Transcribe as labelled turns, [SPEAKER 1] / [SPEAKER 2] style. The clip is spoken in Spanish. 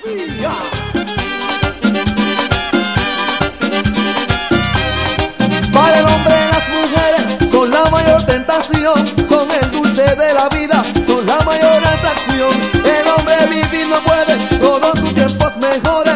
[SPEAKER 1] Para el hombre las mujeres son la mayor tentación, son el dulce de la vida, son la mayor atracción. El hombre vivir no puede, todos sus tiempos mejores.